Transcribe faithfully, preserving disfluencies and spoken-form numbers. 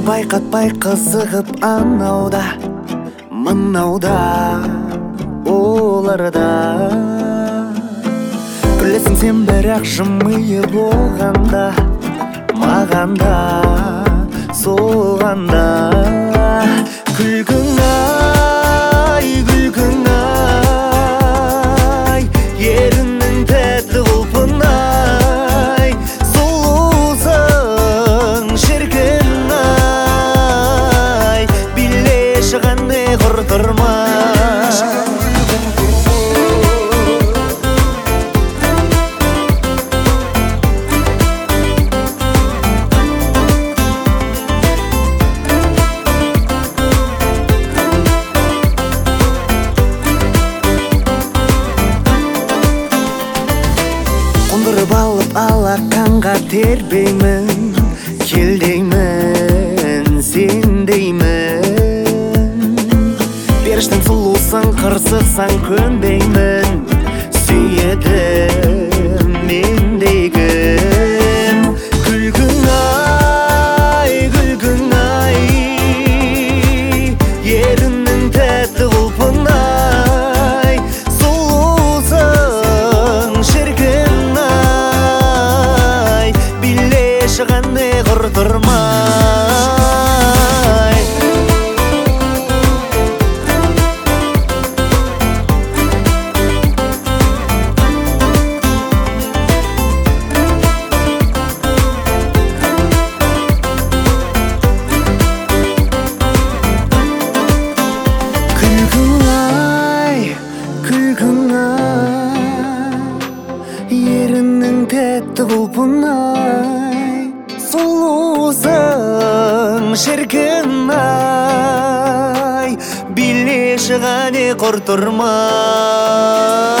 байқатпай қызығып анауда мынауда оларда күлесің сен бірақ жымиып оғанда мағанда соғанда күлкің ай күлкің ай еріннің тәтті құлпын ай сұлусың шіркін ай билеші қане құртырма қондырып алып алақанға тербеймін кел деймін сен деймін періштің сұлусың қырсықсаң көнбеймін сүйеді мендегім күлкің ай күлкің ай еріннің тәтті құлпын ай сұлусың шіркін қане құртырмай күлкің ай күлкің ай еріннің тәтті құлпын ай сұлусың шіркін ай билеші қане құртырмай